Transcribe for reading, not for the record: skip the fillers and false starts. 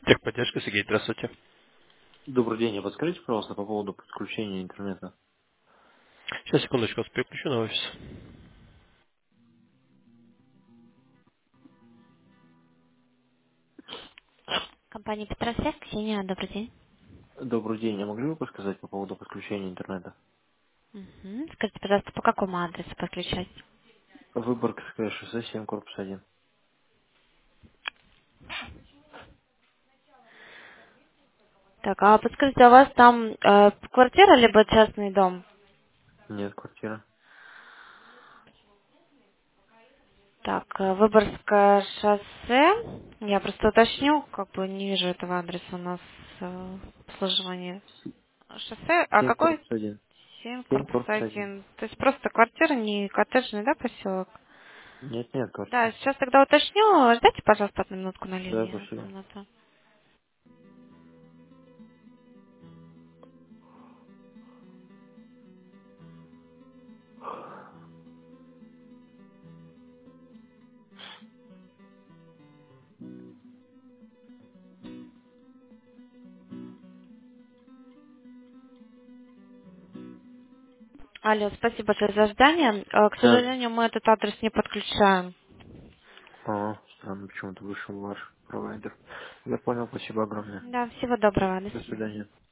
Техподдержка, Сергей, здравствуйте. Добрый день. А подскажите, пожалуйста, по поводу подключения интернета. Сейчас, секундочку, вас переключу на офис. Компания Петросвязь, Ксения, добрый день. Добрый день. А могли бы подсказать по поводу подключения интернета? Мгм. Скажите, пожалуйста, по какому адресу подключать? Выборгское шоссе 7, корпус 1. Так, а подскажите, а у вас там квартира либо частный дом? Нет, квартира. Так, Выборгское шоссе. Я просто уточню, как бы не вижу этого адреса у нас обслуживания. Шоссе, а 7, какой? корпус 1. 7, 7, корпус корпус 1. 1. То есть просто квартира, не коттеджный, да, поселок? Нет, нет, Да, квартира. сейчас тогда уточню. Ждите, пожалуйста, одну минутку на Да, линии. спасибо. Минуту. Алло, спасибо большое за ожидание. К Да. сожалению, мы этот адрес не подключаем. Странно, почему-то вышел ваш провайдер. Я понял, спасибо огромное. Да, всего доброго. До До свидания. свидания.